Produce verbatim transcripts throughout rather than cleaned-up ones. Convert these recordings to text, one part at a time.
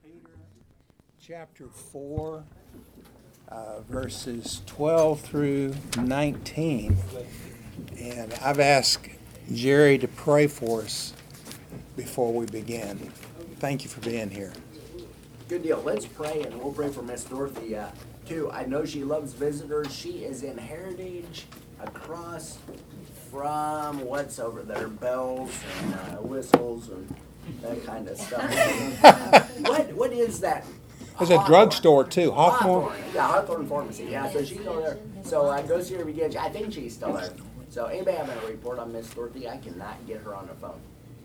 Peter chapter four, uh, verses twelve through nineteen. And I've asked Jerry to pray for us before we begin. Thank you for being here. Good deal. Let's pray, and we'll pray for Miss Dorothy, uh, too. I know she loves visitors. She is in Heritage across from what's over there, bells and uh, whistles and that kind of stuff. uh, what What is that? There's a drugstore, too. Hawthorne? Hawthorne. Yeah, Hawthorne Pharmacy. Yeah, so she's over there. So uh, go see her again. I think she's still there. So anybody having a report on Miss Dorothy? I cannot get her on the phone.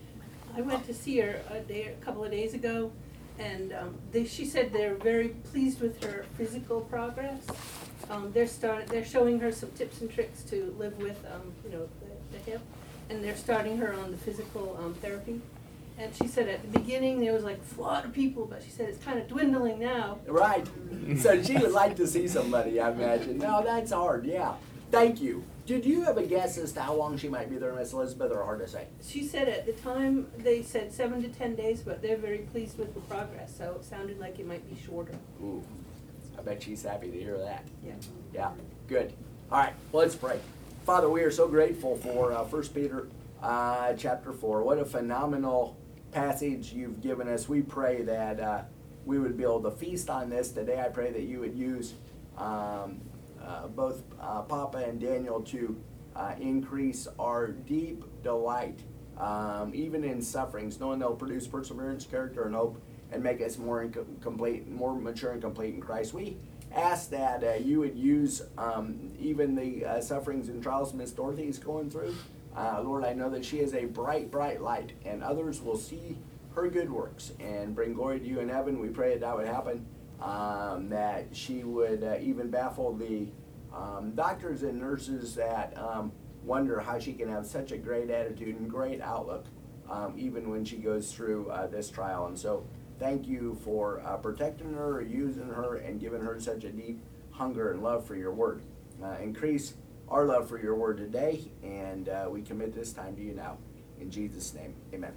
I went to see her a day, a couple of days ago, and um, they, she said they're very pleased with her physical progress. Um, they're start, they're showing her some tips and tricks to live with, um, you know, the, the hip, and they're starting her on the physical um, therapy. And she said at the beginning there was like a lot of people, but she said it's kind of dwindling now. Right. So she would like to see somebody, I imagine. No, that's hard. Yeah. Thank you. Did you have a guess as to how long she might be there, Miss Elizabeth, or hard to say? She said at the time they said seven to ten days, but they're very pleased with the progress, so it sounded like it might be shorter. Ooh, I bet she's happy to hear that. Yeah. Yeah, good. All right, well, let's pray. Father, we are so grateful for uh, First Peter uh, chapter four. What a phenomenal passage you've given us. We pray that uh, we would be able to feast on this today. I pray that you would use um, uh, both uh, Papa and Daniel to uh, increase our deep delight, um, even in sufferings, knowing they'll produce perseverance, character, and hope, and make us more inco- complete, more mature and complete in Christ. We ask that uh, you would use um, even the uh, sufferings and trials Miss Dorothy is going through. Uh, Lord, I know that she is a bright, bright light, and others will see her good works and bring glory to you in heaven. We pray that that would happen, um, that she would uh, even baffle the um, doctors and nurses that um, wonder how she can have such a great attitude and great outlook, um, even when she goes through uh, this trial. And so thank you for uh, protecting her, using her, and giving her such a deep hunger and love for your word. Uh, increase our love for your word today, and uh, we commit this time to you now. In Jesus' name, amen.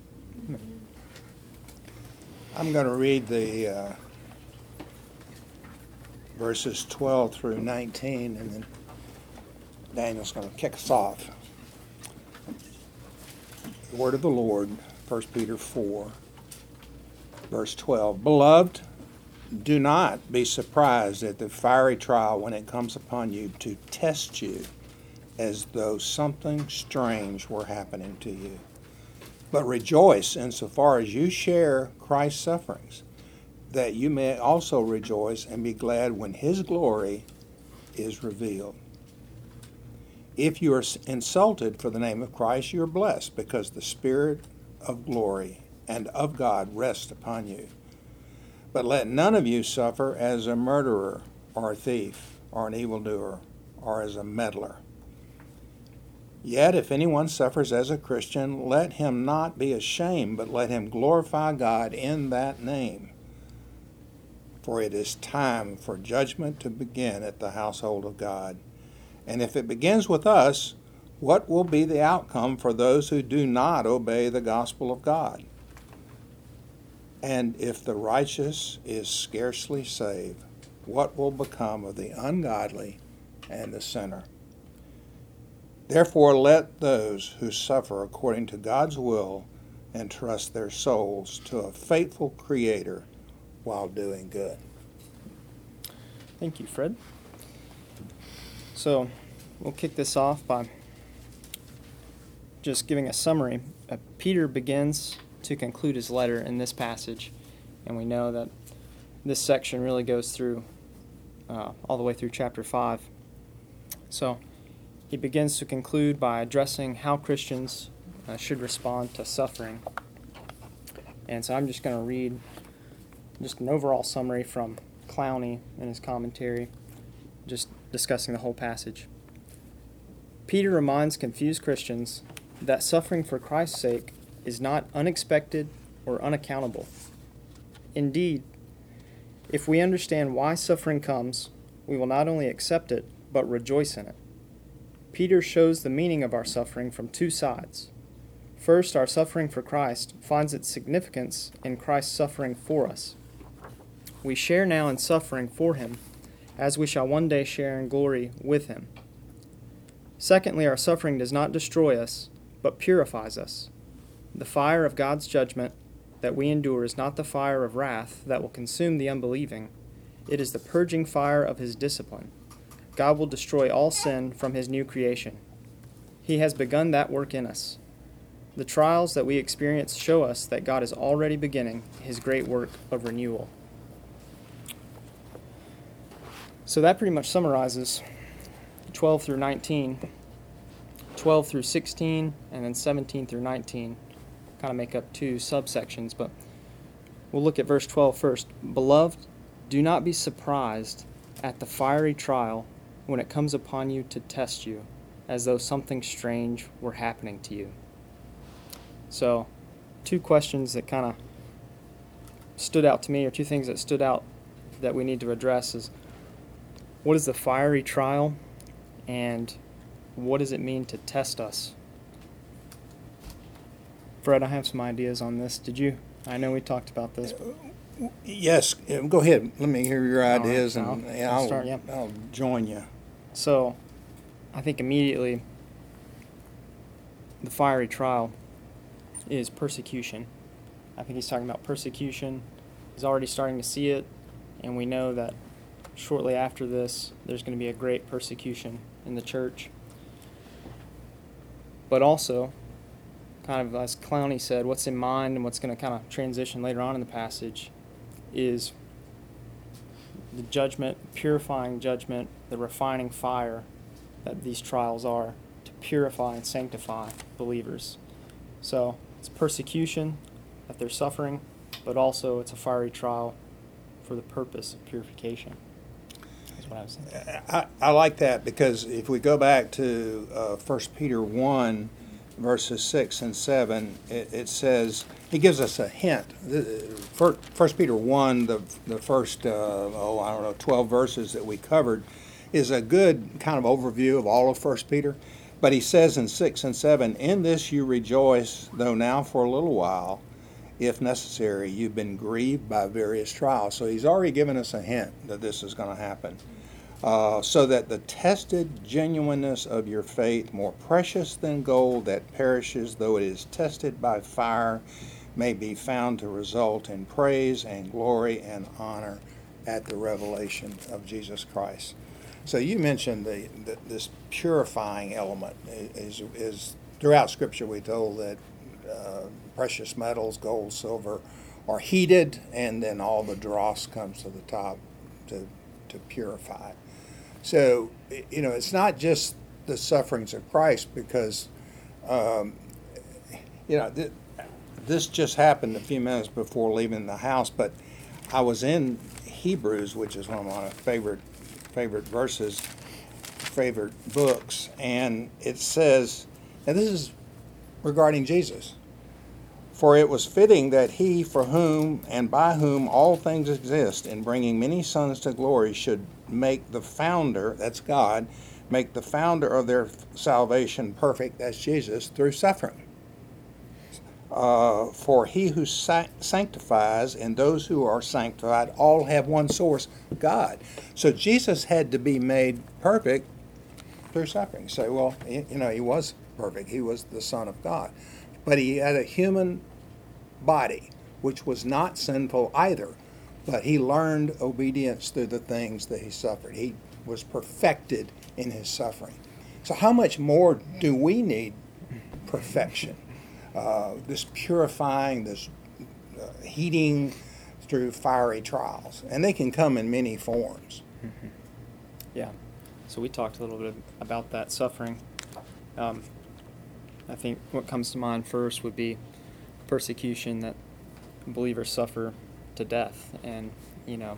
I'm going to read the uh, verses twelve through nineteen, and then Daniel's going to kick us off. The word of the Lord, First Peter four, verse twelve. Beloved, do not be surprised at the fiery trial when it comes upon you to test you as though something strange were happening to you. But rejoice insofar as you share Christ's sufferings, that you may also rejoice and be glad when his glory is revealed. If you are insulted for the name of Christ, you are blessed, because the Spirit of glory and of God rests upon you. But let none of you suffer as a murderer, or a thief, or an evildoer, or as a meddler. Yet if anyone suffers as a Christian, let him not be ashamed, but let him glorify God in that name. For it is time for judgment to begin at the household of God. And if it begins with us, what will be the outcome for those who do not obey the gospel of God? And if the righteous is scarcely saved, what will become of the ungodly and the sinner? Therefore let those who suffer according to God's will entrust their souls to a faithful Creator while doing good. Thank you, Fred. So we'll kick this off by just giving a summary. Uh, Peter begins to conclude his letter in this passage, and we know that this section really goes through uh, all the way through chapter five. So he begins to conclude by addressing how Christians uh, should respond to suffering. And so I'm just going to read just an overall summary from Clowney in his commentary, just discussing the whole passage. Peter reminds confused Christians that suffering for Christ's sake is not unexpected or unaccountable. Indeed, if we understand why suffering comes, we will not only accept it, but rejoice in it. Peter shows the meaning of our suffering from two sides. First, our suffering for Christ finds its significance in Christ's suffering for us. we share now in suffering for him, as we shall one day share in glory with him. Secondly, our suffering does not destroy us, but purifies us. The fire of God's judgment that we endure is not the fire of wrath that will consume the unbelieving. It is the purging fire of his discipline. God will destroy all sin from his new creation. He has begun that work in us. The trials that we experience show us that God is already beginning his great work of renewal. So that pretty much summarizes twelve through nineteen. twelve through sixteen, and then seventeen through nineteen kind of make up two subsections, but we'll look at verse twelve first. Beloved, do not be surprised at the fiery trial when it comes upon you to test you, as though something strange were happening to you. So, two questions that kind of stood out to me, or two things that stood out that we need to address is, what is the fiery trial, and what does it mean to test us? Fred, I have some ideas on this. Did you? I know we talked about this. But... Yes, uh, go ahead. Let me hear your All ideas, right, and I'll- and I'll I'll, start, yeah. I'll join you. So, I think immediately the fiery trial is persecution. I think he's talking about persecution. He's already starting to see it, and we know that shortly after this, there's going to be a great persecution in the church. But also, kind of as Clowney said, what's in mind and what's going to kind of transition later on in the passage is the judgment, purifying judgment, the refining fire that these trials are to purify and sanctify believers. So it's persecution that they're suffering, but also it's a fiery trial for the purpose of purification. That's what I was saying. I, I like that, because if we go back to uh, First Peter one, verses six and seven, it, it says, he gives us a hint. The- Fir- First Peter one, the, the first, uh, oh, I don't know, twelve verses that we covered, is a good kind of overview of all of First Peter. But he says in six and seven, in this you rejoice, though now for a little while, if necessary, you've been grieved by various trials. So he's already given us a hint that this is going to happen. Uh, so that the tested genuineness of your faith, more precious than gold that perishes, though it is tested by fire, may be found to result in praise and glory and honor at the revelation of Jesus Christ. So you mentioned the, the, this purifying element is, is throughout Scripture we're told that uh, precious metals, gold, silver, are heated, and then all the dross comes to the top to, to purify. So, you know, it's not just the sufferings of Christ, because, um, you know, th- this just happened a few minutes before leaving the house, but I was in Hebrews, which is one of my favorite favorite verses, favorite books, and it says, and this is regarding Jesus, for it was fitting that he, for whom and by whom all things exist, in bringing many sons to glory, should make the founder, that's God, make the founder of their salvation perfect, that's Jesus, through suffering. Uh, for he who sa- sanctifies and those who are sanctified all have one source, God. So Jesus had to be made perfect through suffering. You say, well, you know, he was perfect. He was the Son of God. But he had a human body, which was not sinful either. But he learned obedience through the things that he suffered. He was perfected in his suffering. So how much more do we need perfection? Uh, this purifying, this uh, heating through fiery trials. And they can come in many forms. Mm-hmm. Yeah. So we talked a little bit about that suffering. Um, I think what comes to mind first would be persecution that believers suffer to death. And, you know,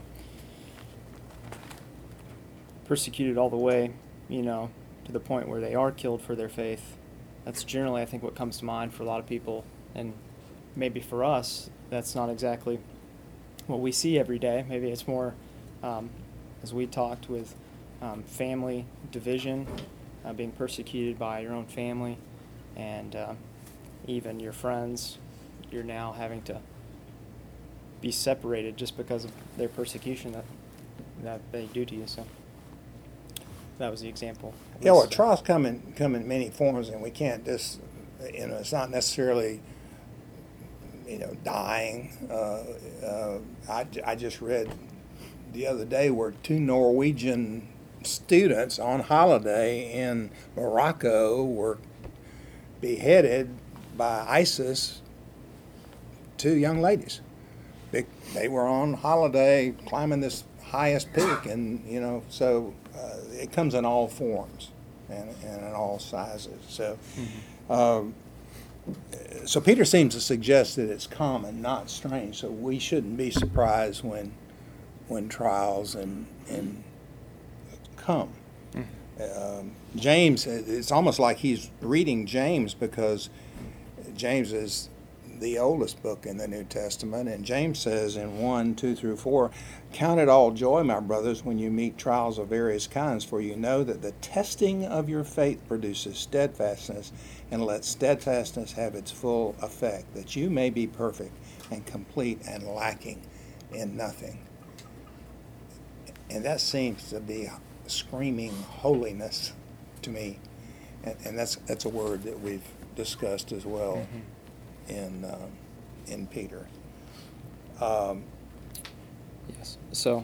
persecuted all the way, you know, to the point where they are killed for their faith. That's generally, I think, what comes to mind for a lot of people. And maybe for us, that's not exactly what we see every day. Maybe it's more, um, as we talked with um, family division, uh, being persecuted by your own family, and uh, even your friends. You're now having to be separated just because of their persecution that that they do to you. So that was the example. Yeah, well, trials come in come in many forms, and we can't just, you know, it's not necessarily, you know, dying. Uh, uh, I, j- I just read the other day where two Norwegian students on holiday in Morocco were beheaded by ISIS, two young ladies. They, they were on holiday climbing this highest peak, and, you know, so uh, it comes in all forms and, and in all sizes. So, mm-hmm. um, so Peter seems to suggest that it's common, not strange. So we shouldn't be surprised when when trials and and come. Mm-hmm. Um, James, it's almost like he's reading James, because James is the oldest book in the New Testament, and James says in one, two through four, "Count it all joy, my brothers, when you meet trials of various kinds, for you know that the testing of your faith produces steadfastness, and let steadfastness have its full effect, that you may be perfect and complete and lacking in nothing." And that seems to be screaming holiness to me, and, and that's that's a word that we've discussed as well. Mm-hmm. in um, in Peter. Um, yes. So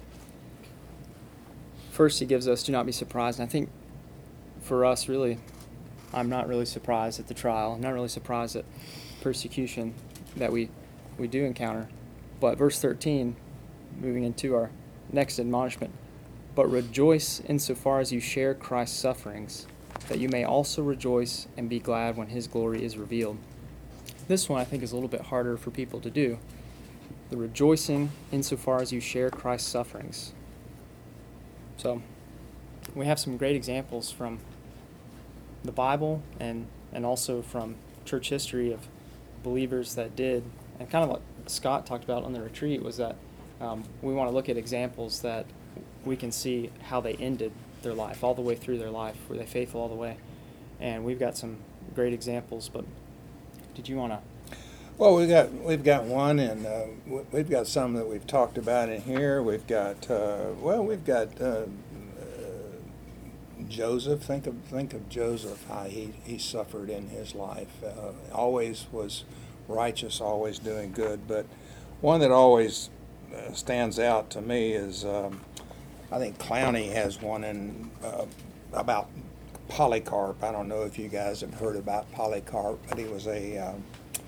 first he gives us, do not be surprised. And I think for us, really, I'm not really surprised at the trial. I'm not really surprised at persecution that we, we do encounter. But verse thirteen, moving into our next admonishment, "But rejoice insofar as you share Christ's sufferings, that you may also rejoice and be glad when his glory is revealed." This one I think is a little bit harder for people to do. The rejoicing insofar as you share Christ's sufferings. So we have some great examples from the Bible and, and also from church history of believers that did, and kind of what Scott talked about on the retreat was that um, we want to look at examples that we can see how they ended their life, all the way through their life. Were they faithful all the way? And we've got some great examples, but did you want to? Well, we got we've got one, and uh, we've got some that we've talked about in here. We've got uh, well, we've got uh, uh, Joseph. Think of think of Joseph, how he, he suffered in his life. Uh, always was righteous, always doing good. But one that always uh, stands out to me is um, I think Clowney has one in uh, about Polycarp. I don't know if you guys have heard about Polycarp, but he was a um,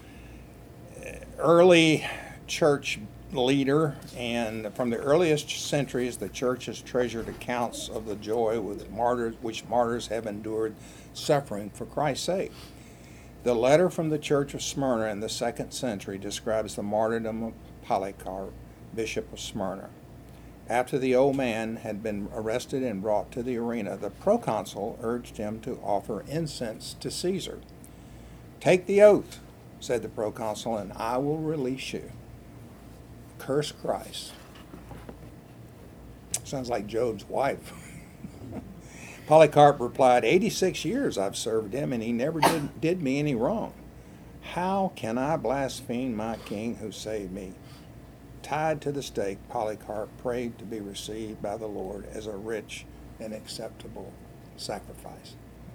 early church leader, and from the earliest centuries, the church has treasured accounts of the joy with martyrs, which martyrs have endured suffering for Christ's sake. The letter from the church of Smyrna in the second century describes the martyrdom of Polycarp, bishop of Smyrna. After the old man had been arrested and brought to the arena, the proconsul urged him to offer incense to Caesar. "Take the oath," said the proconsul, "and I will release you. Curse Christ." Sounds like Job's wife. Polycarp replied, eighty-six years I've served him, and he never did, did me any wrong. How can I blaspheme my king who saved me?" Tied to the stake, Polycarp prayed to be received by the Lord as a rich and acceptable sacrifice.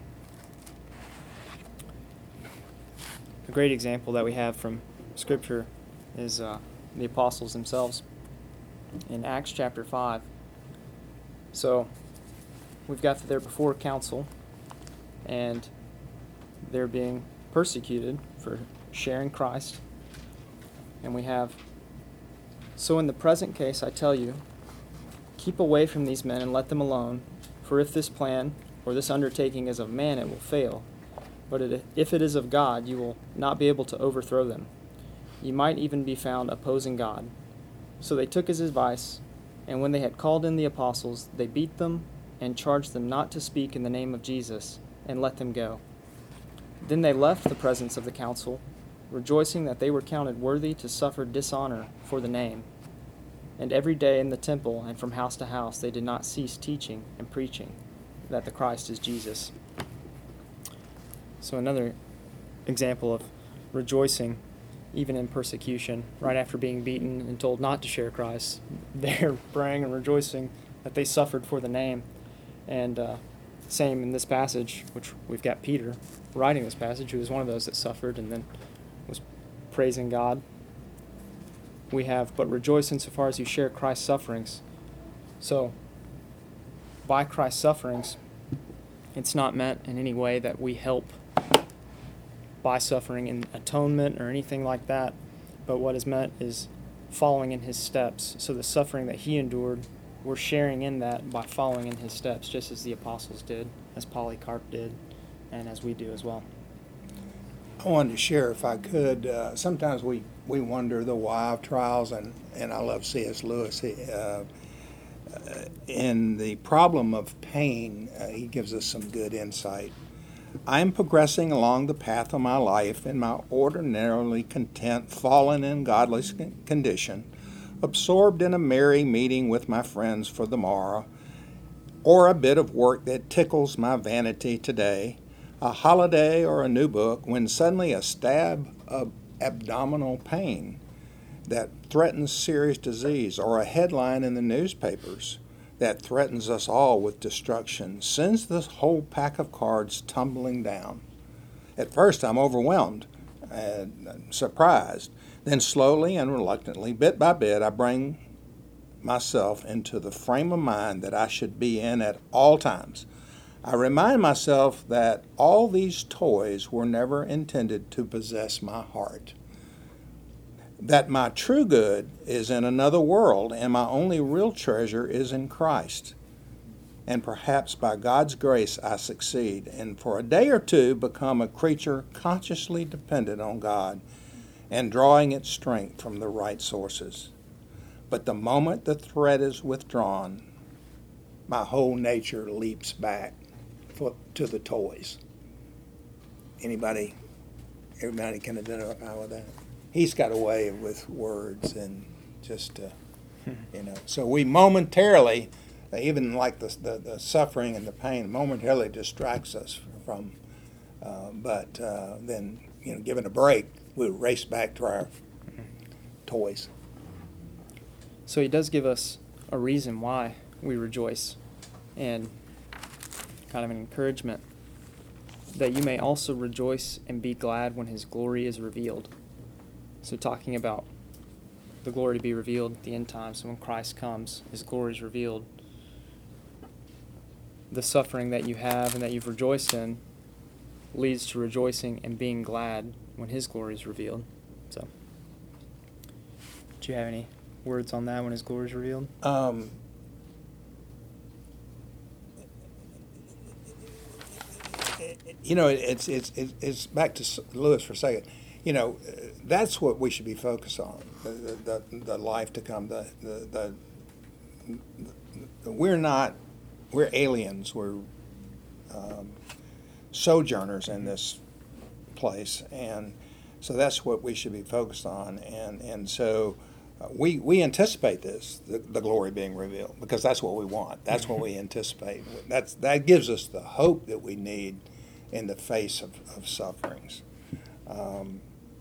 A great example that we have from Scripture is uh, the apostles themselves in Acts chapter five. So we've got that they're before council, and they're being persecuted for sharing Christ. And we have, "So in the present case, I tell you, keep away from these men and let them alone, for if this plan or this undertaking is of man, it will fail. But it, if it is of God, you will not be able to overthrow them. You might even be found opposing God." So they took his advice, and when they had called in the apostles, they beat them and charged them not to speak in the name of Jesus, and let them go. Then they left the presence of the council, rejoicing that they were counted worthy to suffer dishonor for the name. And every day in the temple and from house to house they did not cease teaching and preaching that the Christ is Jesus. So another example of rejoicing even in persecution, right after being beaten and told not to share Christ, they're praying and rejoicing that they suffered for the name. And uh, same in this passage, which we've got Peter writing this passage, who was one of those that suffered and then was praising God. We have, but rejoice insofar as you share Christ's sufferings. So, by Christ's sufferings, it's not meant in any way that we help by suffering in atonement or anything like that, but what is meant is following in his steps. So the suffering that he endured, we're sharing in that by following in his steps, just as the apostles did, as Polycarp did, and as we do as well. I wanted to share, if I could, uh, sometimes we, we wonder the why of trials, and, and I love C S Lewis. He, uh, uh, in the problem of pain, uh, he gives us some good insight. I am progressing along the path of my life in my ordinarily content, fallen and godless condition, absorbed in a merry meeting with my friends for the morrow, or a bit of work that tickles my vanity today, a holiday or a new book, when suddenly a stab of abdominal pain that threatens serious disease, or a headline in the newspapers that threatens us all with destruction, sends this whole pack of cards tumbling down. At first I'm overwhelmed and surprised. Then slowly and reluctantly, bit by bit, I bring myself into the frame of mind that I should be in at all times. I remind myself that all these toys were never intended to possess my heart, that my true good is in another world, and my only real treasure is in Christ. And perhaps by God's grace I succeed, and for a day or two become a creature consciously dependent on God and drawing its strength from the right sources. But the moment the thread is withdrawn, my whole nature leaps back for, to the toys. Anybody, everybody can identify with that? He's got a way with words and just, uh, you know. So we momentarily, even like the, the, the suffering and the pain, momentarily distracts us from, uh, but uh, then, you know, given a break, we'll race back to our toys. So he does give us a reason why we rejoice, and kind of an encouragement that you may also rejoice and be glad when his glory is revealed. So talking about the glory to be revealed at the end times, so when Christ comes, his glory is revealed. The suffering that you have and that you've rejoiced in leads to rejoicing and being glad when his glory is revealed. So, do you have any words on that when his glory is revealed? Um, you know, it's it's it's back to Lewis for a second. You know, that's what we should be focused on, the, the, the life to come. The, the, the, the we're not, we're aliens. We're um, sojourners in this place, and so that's what we should be focused on. And and so uh, we we anticipate this, the, the glory being revealed, because that's what we want. That's what we anticipate. That's that gives us the hope that we need in the face of, of sufferings. Um,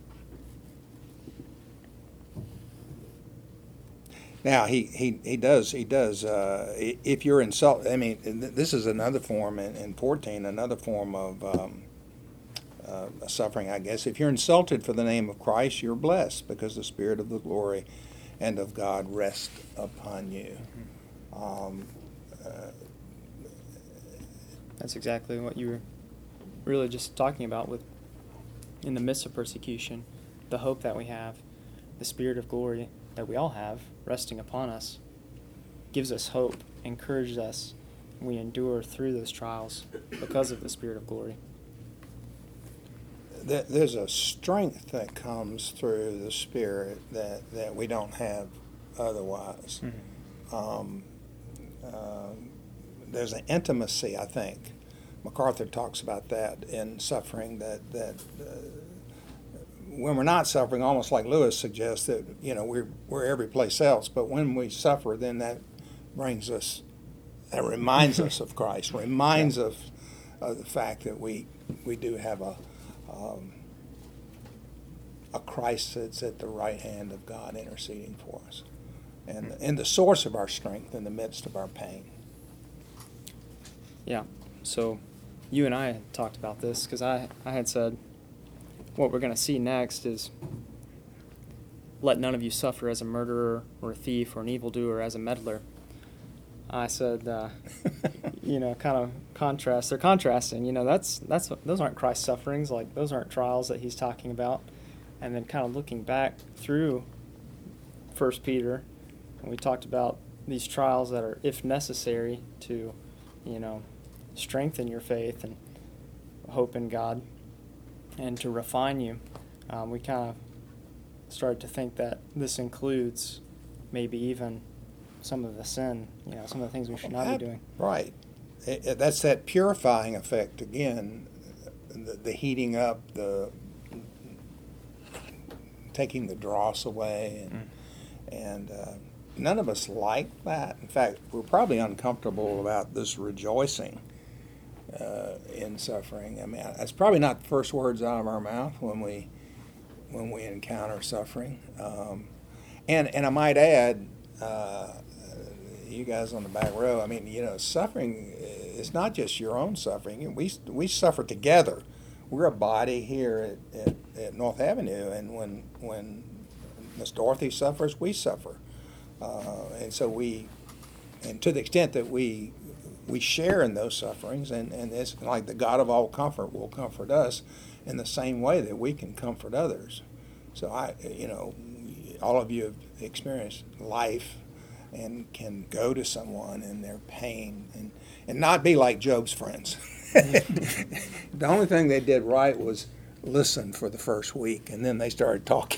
Now he, he, he does he does uh, if you're insult. I mean, this is another form in, in fourteen, another form of um, uh, suffering, I guess. If you're insulted for the name of Christ, you're blessed, because the Spirit of the glory and of God rests upon you. Um, uh, That's exactly what you were really just talking about with, in the midst of persecution, the hope that we have, the Spirit of glory that we all have resting upon us, gives us hope, encourages us. We endure through those trials because of the Spirit of glory. There's a strength that comes through the Spirit that, that we don't have otherwise. Mm-hmm. Um, uh, there's an intimacy, I think. MacArthur talks about that in suffering, that that uh, when we're not suffering, almost like Lewis suggests, that, you know, we're we're every place else. But when we suffer, then that brings us, that reminds us of Christ, reminds yeah. us of the fact that we we do have a um, a Christ that's at the right hand of God interceding for us, and and the source of our strength in the midst of our pain. Yeah. So you and I had talked about this because I, I had said what we're going to see next is let none of you suffer as a murderer or a thief or an evildoer as a meddler. I said, uh, you know, kind of contrast. They're contrasting. You know, that's that's those aren't Christ's sufferings. Like those aren't trials that he's talking about. And then kind of looking back through First Peter, and we talked about these trials that are, if necessary, to, you know, strengthen your faith and hope in God, and to refine you. Um, we kind of started to think that this includes maybe even some of the sin, you know, some of the things we should not That- be doing. Right. It- it- that's that purifying effect again, the, the heating up, the taking the dross away, and, and uh, none of us like that. In fact, we're probably uncomfortable about this rejoicing uh, in suffering. I mean, that's probably not the first words out of our mouth when we when we encounter suffering. Um, and and I might add, uh, you guys on the back row, I mean, you know, suffering is not just your own suffering. We we suffer together. We're a body here at, at, at North Avenue, and when when Miss Dorothy suffers, we suffer, uh, and so we, and to the extent that we we share in those sufferings, and, and it's like the God of all comfort will comfort us in the same way that we can comfort others. So I, you know, all of you have experienced life and can go to someone in their pain and, and not be like Job's friends. The only thing they did right was listen for the first week, and then they started talking.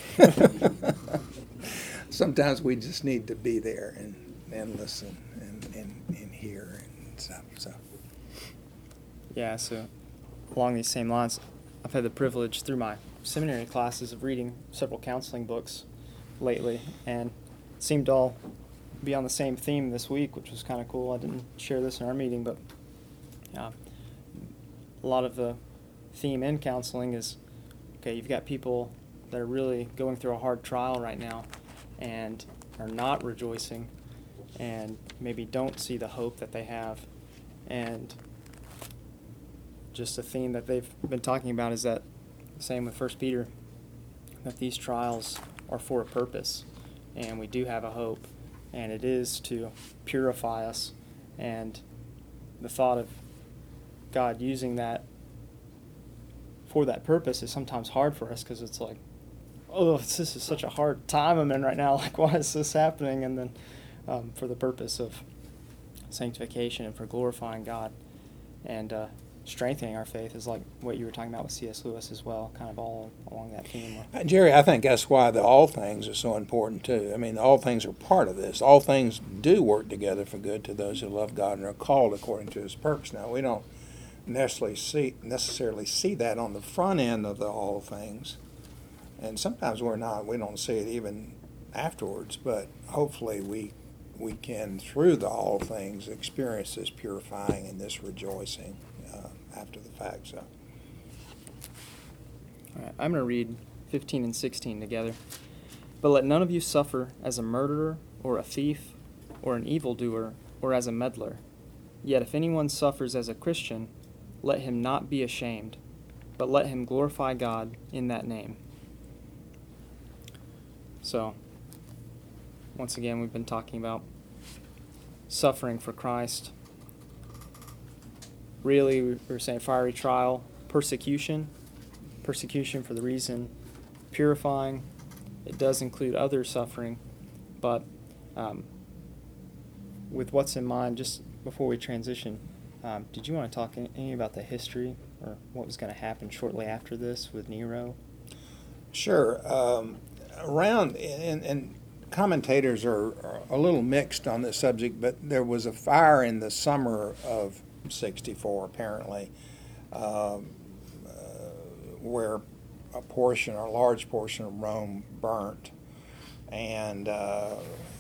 Sometimes we just need to be there and, and listen and, and, and hear and stuff. So. Yeah, so along these same lines, I've had the privilege through my seminary classes of reading several counseling books lately, and it seemed to all be on the same theme this week, which was kind of cool. I didn't share this in our meeting, but uh, a lot of the theme in counseling is, okay, you've got people that are really going through a hard trial right now and are not rejoicing and maybe don't see the hope that they have. And just a theme that they've been talking about is that, same with First Peter, that these trials are for a purpose, and we do have a hope, and it is to purify us. And the thought of God using that for that purpose is sometimes hard for us because it's like, oh, this is such a hard time I'm in right now. Like, why is this happening? And then um, for the purpose of sanctification and for glorifying God and uh, strengthening our faith is like what you were talking about with C S Lewis as well, kind of all along that theme. Uh, Jerry, I think that's why the all things are so important too. I mean, all things are part of this. All things do work together for good to those who love God and are called according to His purpose. Now, we don't necessarily see necessarily see that on the front end of the all things, and sometimes we're not. We don't see it even afterwards. But hopefully, we we can through the all things experience this purifying and this rejoicing uh, after the fact. So. All right, I'm going to read fifteen and sixteen together. But let none of you suffer as a murderer or a thief or an evildoer or as a meddler. Yet if anyone suffers as a Christian, let him not be ashamed, but let him glorify God in that name. So, once again, we've been talking about suffering for Christ. Really, we were saying fiery trial, persecution, persecution for the reason purifying. It does include other suffering, but um, with what's in mind, just before we transition, um, did you want to talk any, any about the history or what was going to happen shortly after this with Nero? Sure. Um, around, and, and commentators are, are a little mixed on this subject, but there was a fire in the summer of sixty-four, apparently, um, uh, where a portion, or a large portion of Rome burnt. And uh,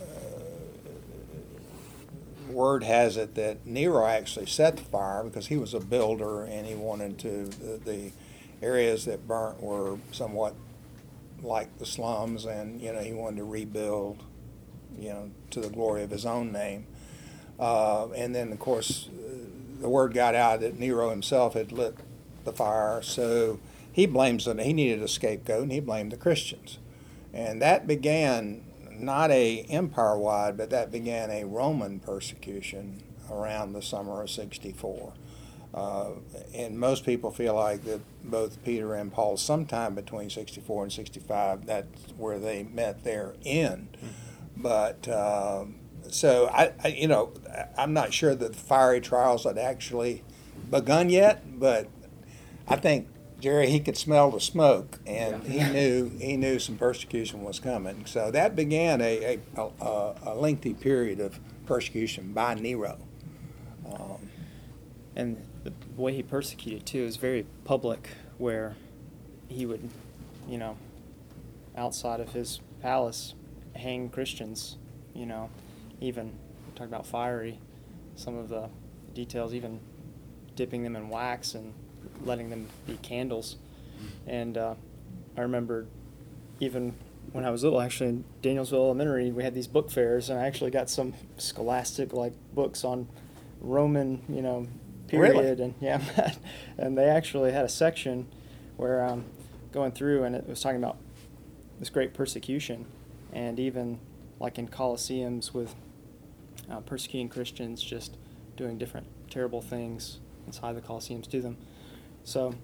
word has it that Nero actually set the fire because he was a builder and he wanted to, the, the areas that burnt were somewhat like the slums, and you know he wanted to rebuild, you know, to the glory of his own name. Uh, and then, of course, the word got out that Nero himself had lit the fire, so he blames it. He needed a scapegoat, and he blamed the Christians. And that began not a empire-wide, but that began a Roman persecution around the summer of sixty-four. Uh, and most people feel like that both Peter and Paul, sometime between sixty-four and sixty-five, that's where they met their end. But um, so I, I, you know, I'm not sure that the fiery trials had actually begun yet, but I think Jerry, he could smell the smoke, and Yeah. he knew he knew some persecution was coming. So that began a a, a, a lengthy period of persecution by Nero. Um, And the way he persecuted too is very public, where he would, you know, outside of his palace, hang Christians. You know, even talk about fiery, some of the details, even dipping them in wax and letting them be candles. And uh, I remember even when I was little, actually in Danielsville Elementary, we had these book fairs, and I actually got some scholastic like books on Roman, you know, period. Really? And yeah, and they actually had a section where um, going through, and it was talking about this great persecution, and even like in Colosseums with uh, persecuting Christians, just doing different terrible things inside the Colosseums to them. So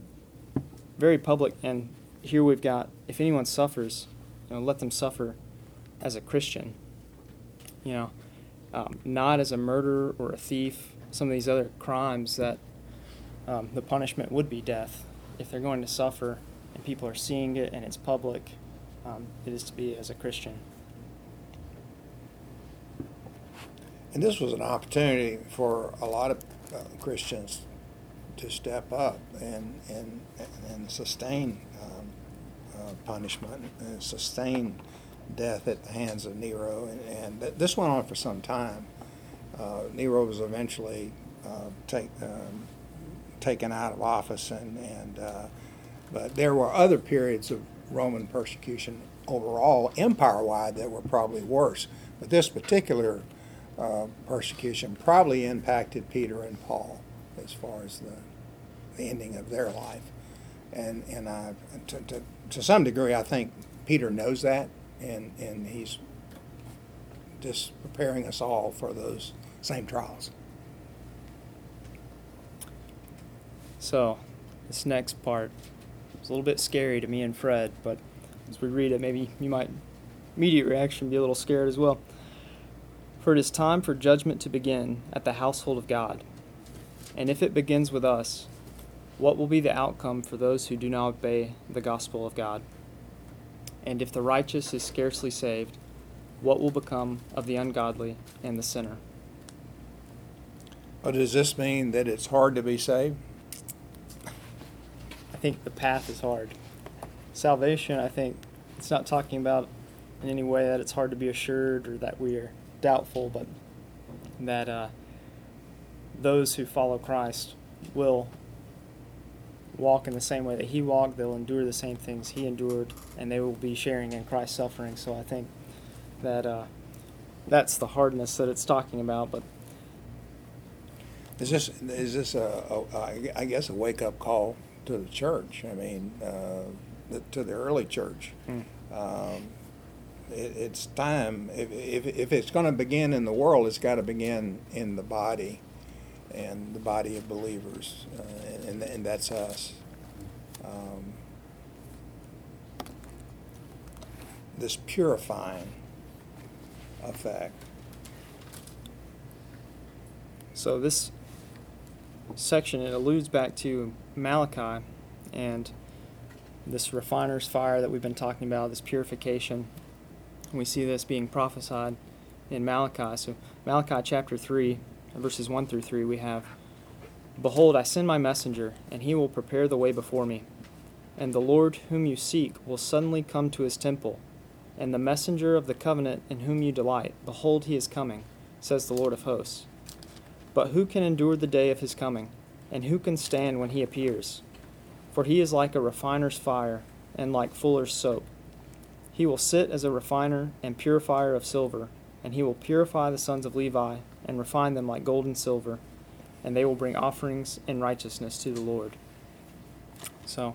very public, and here we've got, if anyone suffers, you know, let them suffer as a Christian, you know, um, not as a murderer or a thief, some of these other crimes that um, the punishment would be death. If they're going to suffer and people are seeing it and it's public, um, it is to be as a Christian. And this was an opportunity for a lot of uh, Christians to step up and and and sustain um, uh, punishment and sustain death at the hands of Nero. And, and th- this went on for some time. Uh, Nero was eventually uh, take, um, taken out of office, and and uh, but there were other periods of Roman persecution overall, empire-wide, that were probably worse. But this particular uh, persecution probably impacted Peter and Paul as far as the, the ending of their life. And and I, to, to, to some degree, I think Peter knows that, and, and he's just preparing us all for those same trials. So this next part is a little bit scary to me and Fred, but as we read it, maybe you might, immediate reaction, be a little scared as well. For it is time for judgment to begin at the household of God. And if it begins with us, what will be the outcome for those who do not obey the gospel of God? And if the righteous is scarcely saved, what will become of the ungodly and the sinner? Oh, does this mean that it's hard to be saved? I think the path is hard. Salvation, I think, it's not talking about in any way that it's hard to be assured or that we are doubtful, but that uh, those who follow Christ will walk in the same way that he walked, they'll endure the same things he endured, and they will be sharing in Christ's suffering. So I think that uh, that's the hardness that it's talking about. But Is this is this a, a I guess a wake up call to the church? I mean, uh, the, to the early church. Hmm. Um, it, it's time. If, if if it's going to begin in the world, it's got to begin in the body, and the body of believers, uh, and and that's us. Um, this purifying effect. So this section, it alludes back to Malachi and this refiner's fire that we've been talking about, this purification. We see this being prophesied in Malachi. So Malachi chapter three, verses one through three, we have, Behold, I send my messenger, and he will prepare the way before me. And the Lord whom you seek will suddenly come to his temple. And the messenger of the covenant in whom you delight, behold, he is coming, says the Lord of hosts. But who can endure the day of his coming? And who can stand when he appears? For he is like a refiner's fire, and like fuller's soap. He will sit as a refiner and purifier of silver, and he will purify the sons of Levi and refine them like gold and silver, and they will bring offerings in righteousness to the Lord. So,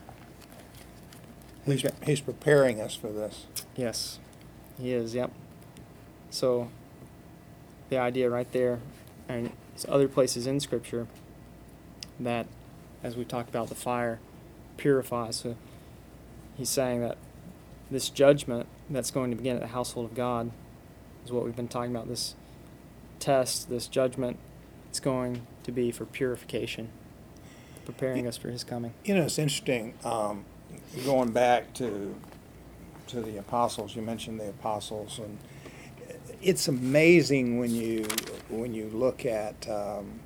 He's, he's preparing us for this. yes, he is, yep. So, the idea right there, and it's other places in Scripture that, as we talked about, the fire purifies. So, he's saying that this judgment that's going to begin at the household of God is what we've been talking about. This test, this judgment, it's going to be for purification, preparing us for his coming. You know, it's interesting, um, going back to to the apostles, you mentioned the apostles, and it's amazing when you when you look at um,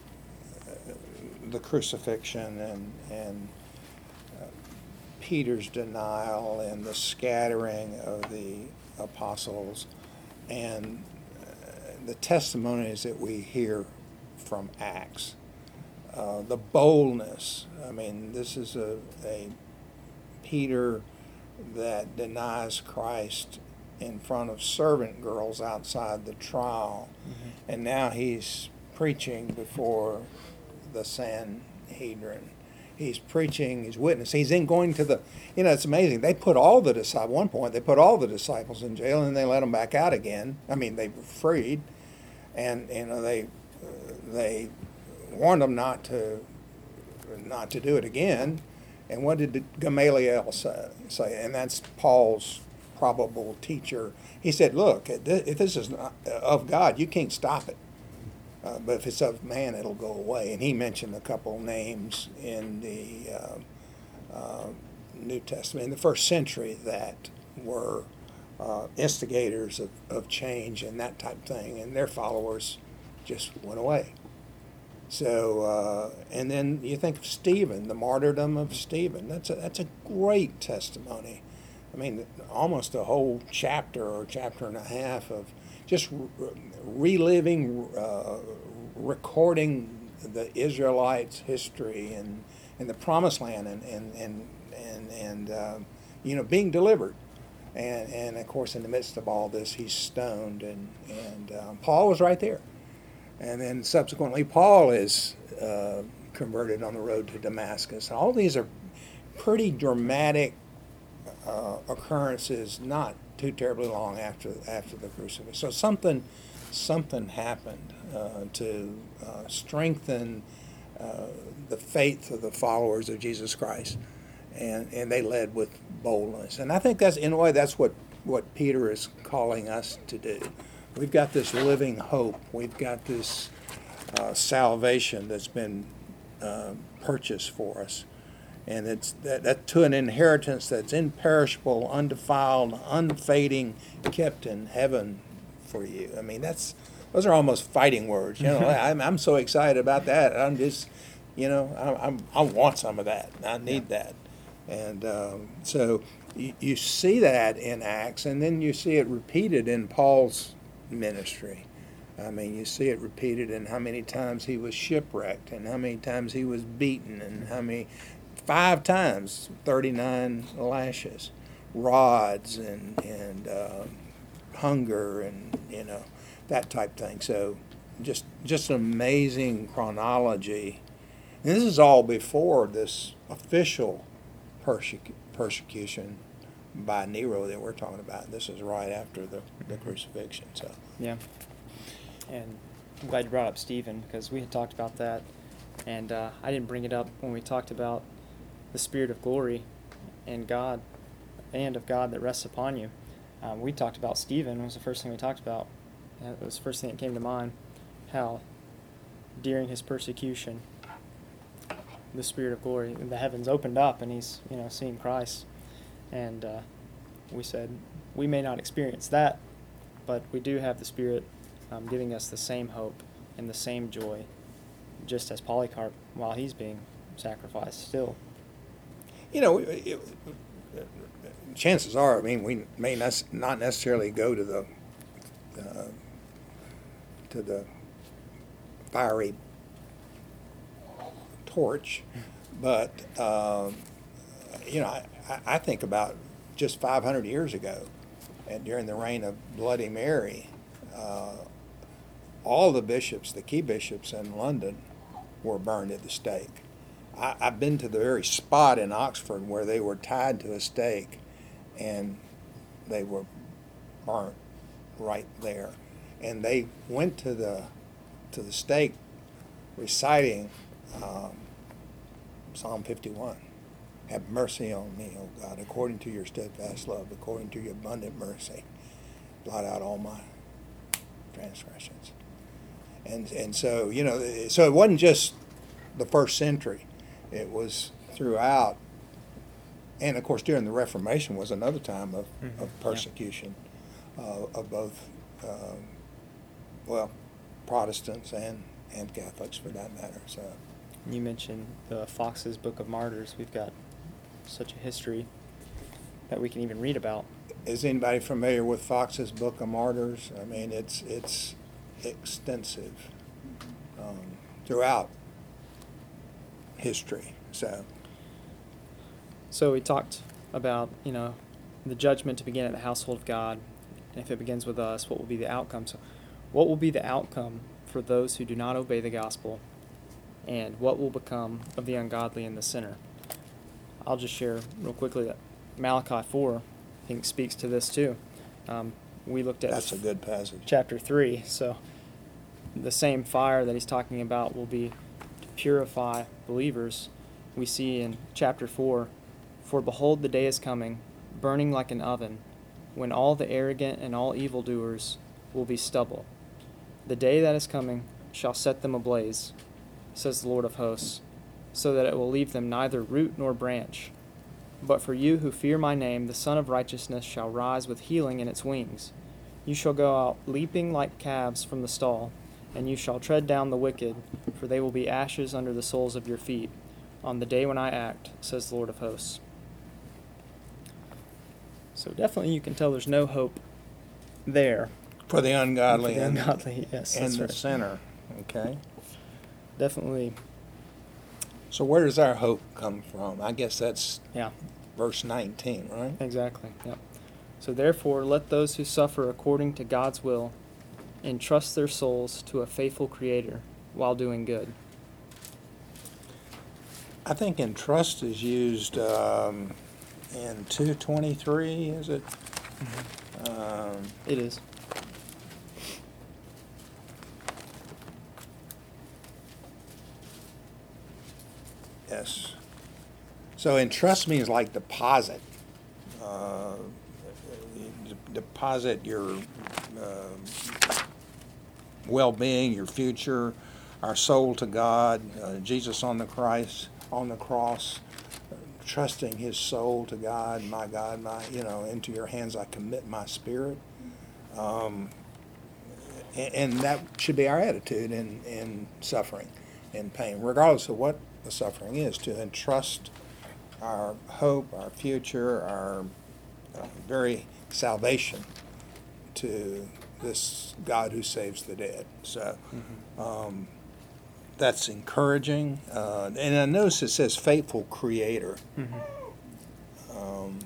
the crucifixion and, and uh, Peter's denial and the scattering of the apostles and uh, the testimonies that we hear from Acts. Uh, the boldness. I mean, this is a, a Peter that denies Christ in front of servant girls outside the trial. Mm-hmm. And now he's preaching before the Sanhedrin. He's preaching, he's witness. He's in going to the, you know, it's amazing. They put all the disciples, at one point, they put all the disciples in jail and they let them back out again. I mean, they were freed. And, you know, they, uh, they warned them not to, not to do it again. And what did Gamaliel say? say? And that's Paul's probable teacher. He said, look, if this is not of God, you can't stop it. Uh, but if it's of man, it'll go away. And he mentioned a couple names in the uh, uh, New Testament, in the first century, that were uh, instigators of, of change and that type of thing. And their followers just went away. So, uh, and then you think of Stephen, the martyrdom of Stephen. That's a, that's a great testimony. I mean, almost a whole chapter or chapter and a half of just re- reliving, uh, recording the Israelites' history and, and the Promised Land and and and and, and uh, you know, being delivered. And and of course, in the midst of all this, he's stoned, and and um, Paul was right there. And then subsequently, Paul is uh, converted on the road to Damascus. All these are pretty dramatic uh, occurrences, not too terribly long after after the crucifixion. So something something happened uh, to uh, strengthen uh, the faith of the followers of Jesus Christ, and and they led with boldness. And I think that's, in a way, that's what what Peter is calling us to do. We've got this living hope. We've got this uh, salvation that's been uh, purchased for us. And it's that, that to an inheritance that's imperishable, undefiled, unfading, kept in heaven for you. I mean, that's those are almost fighting words. You know, I'm, I'm so excited about that. I'm just, you know, I, I'm, I want some of that. I need yeah. that. And um, so you, you see that in Acts, and then you see it repeated in Paul's ministry. I mean, you see it repeated in how many times he was shipwrecked and how many times he was beaten and how many, five times, thirty-nine lashes, rods and, and uh, hunger and, you know, that type of thing. So just, just an amazing chronology. And this is all before this official persecu- persecution by Nero that we're talking about. This is right after the, the crucifixion. So yeah, and I'm glad you brought up Stephen, because we had talked about that, and uh, I didn't bring it up when we talked about the Spirit of glory and God, and of God that rests upon you. Um, we talked about Stephen. It was the first thing we talked about. It was the first thing that came to mind, how during his persecution, the Spirit of glory, the heavens opened up, and he's, you know, seeing Christ. And uh, we said, we may not experience that, but we do have the Spirit um, giving us the same hope and the same joy, just as Polycarp, while he's being sacrificed still. You know, it, it, chances are, I mean, we may not necessarily go to the uh, to the fiery torch, but um, you know, I, I think about just five hundred years ago, and during the reign of Bloody Mary, uh, all the bishops, the key bishops in London, were burned at the stake. I, I've been to the very spot in Oxford where they were tied to a stake, and they were burnt right there. And they went to the to the stake reciting um, Psalm fifty-one. Have mercy on me, O God, according to your steadfast love, according to your abundant mercy. Blot out all my transgressions. And and so, you know, so it wasn't just the first century. It was throughout. And, of course, during the Reformation was another time of, Mm-hmm. of persecution uh, of both, uh, well, Protestants and, and Catholics, for that matter. So, You mentioned the Fox's Book of Martyrs. We've got such a history that we can even read about. is anybody familiar with Fox's Book of Martyrs? I mean, it's it's extensive um, throughout history. So, So we talked about, you know, the judgment to begin at the household of God. And if it begins with us, what will be the outcome? So what will be the outcome for those who do not obey the gospel? And what will become of the ungodly and the sinner? I'll just share real quickly that Malachi four, I think, speaks to this too. Um, we looked at that's a good passage. chapter three. So the same fire that he's talking about will be to purify believers. We see in chapter four, for behold, the day is coming, burning like an oven, when all the arrogant and all evildoers will be stubble. The day that is coming shall set them ablaze, says the Lord of hosts, so that it will leave them neither root nor branch. But for you who fear my name, the Son of Righteousness shall rise with healing in its wings. You shall go out leaping like calves from the stall, and you shall tread down the wicked, for they will be ashes under the soles of your feet, on the day when I act, says the Lord of hosts. So definitely you can tell there's no hope there. For the ungodly For the and, ungodly, yes, and that's the right. sinner. Okay. Definitely, So where does our hope come from? I guess that's yeah, verse nineteen, right? exactly, yep. So therefore, let those who suffer according to God's will entrust their souls to a faithful Creator while doing good. I think entrust is used um, in two twenty-three, is it? Um, It is. yes. So entrust means like deposit. Uh, you deposit your uh, well-being, your future, our soul to God. Uh, Jesus on the Christ, on the cross, uh, trusting His soul to God. My God, my you know, into your hands I commit my spirit. Um, and, and that should be our attitude in in suffering, in pain, regardless of what the suffering is. To entrust our hope, our future, our uh, very salvation to this God who saves the dead. So um, that's encouraging. Uh, and I notice it says faithful Creator. Um,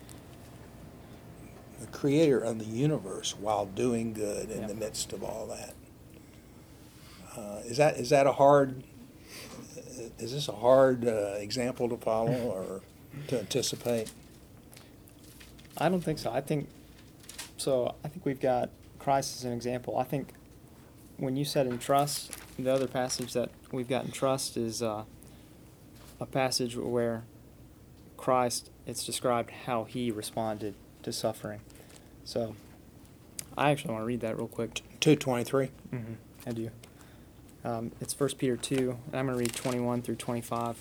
the Creator of the universe while doing good in Yeah. the midst of all that. Uh, is that is that a hard? Is this a hard uh, example to follow or to anticipate? I don't think so. I think so. I think we've got Christ as an example. I think when you said entrust, the other passage that we've got in trust is uh, a passage where Christ, it's described how he responded to suffering. So I actually want to read that real quick. two twenty-three. Mm-hmm. I do. Um, it's First Peter two, and I'm going to read twenty-one through twenty-five.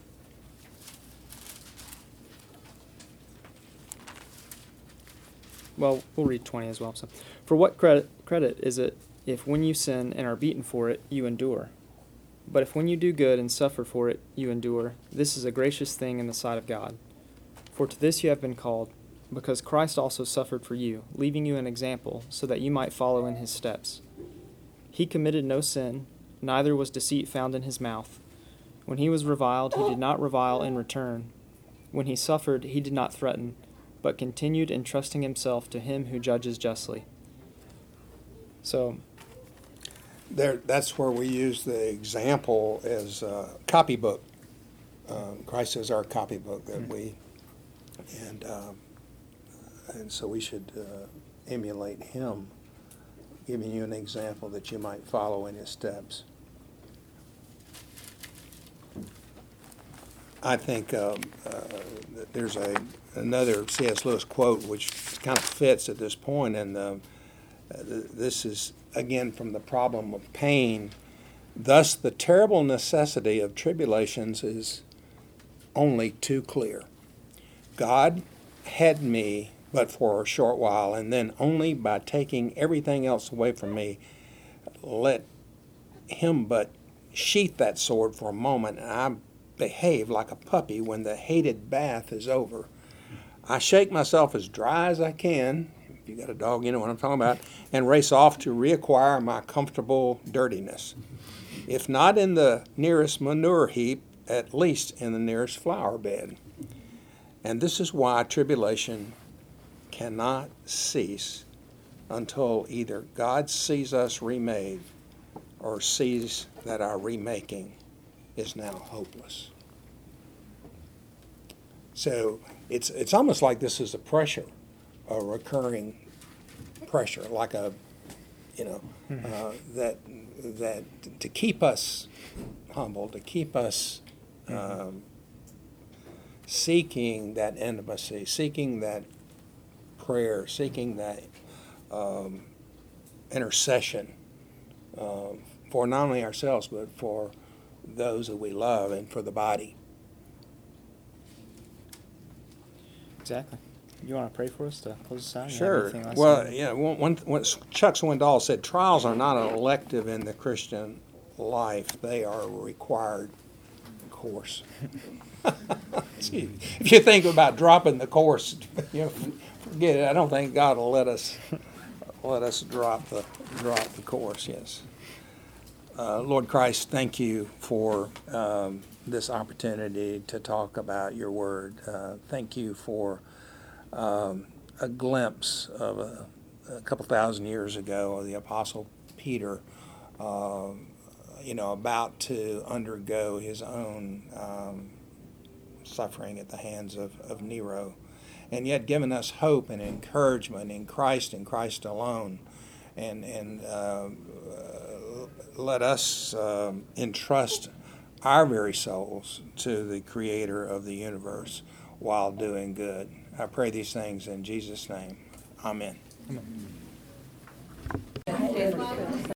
Well, we'll read twenty as well. So, for what credit credit is it if when you sin and are beaten for it, you endure? But if when you do good and suffer for it, you endure, this is a gracious thing in the sight of God. For to this you have been called, because Christ also suffered for you, leaving you an example, so that you might follow in his steps. He committed no sin, neither was deceit found in his mouth. When he was reviled, he did not revile in return. When he suffered, he did not threaten, but continued entrusting himself to him who judges justly. So, There, that's where we use the example as a copybook. Um, Christ is our copybook that we, and um, and so we should uh, emulate him, giving you an example that you might follow in his steps. I think um, uh, that there's a another C S Lewis quote which kind of fits at this point, and uh, this is again from the problem of pain. Thus, the terrible necessity of tribulations is only too clear. God had me but for a short while, and then only by taking everything else away from me, let him but sheath that sword for a moment, and I behave like a puppy when the hated bath is over. I shake myself as dry as I can, if you got a dog, you know what I'm talking about, and race off to reacquire my comfortable dirtiness. If not in the nearest manure heap, at least in the nearest flower bed. And this is why tribulation cannot cease until either God sees us remade or sees that our remaking is now hopeless. So it's it's almost like this is a pressure, a recurring pressure, like a, you know, uh, that that to keep us humble, to keep us um, seeking that intimacy, seeking that prayer, seeking that um, intercession uh, for not only ourselves but for those that we love and for the body. exactly. You want to pray for us to close us out? You have Sure. anything else Well, to- yeah. One, one, one, Chuck Swindoll said, "Trials are not an elective in the Christian life; they are a required course." Gee, if you think about dropping the course, you know, forget it. I don't think God will let us let us drop the drop the course. Yes. Uh, Lord Christ, thank you for um, this opportunity to talk about your word. Uh, thank you for um, a glimpse of a, a couple thousand years ago of the Apostle Peter, uh, you know, about to undergo his own um, suffering at the hands of, of Nero, and yet giving us hope and encouragement in Christ and Christ alone. And, and uh, let us um, entrust our very souls to the Creator of the universe while doing good. I pray these things in Jesus' name. Amen. Amen.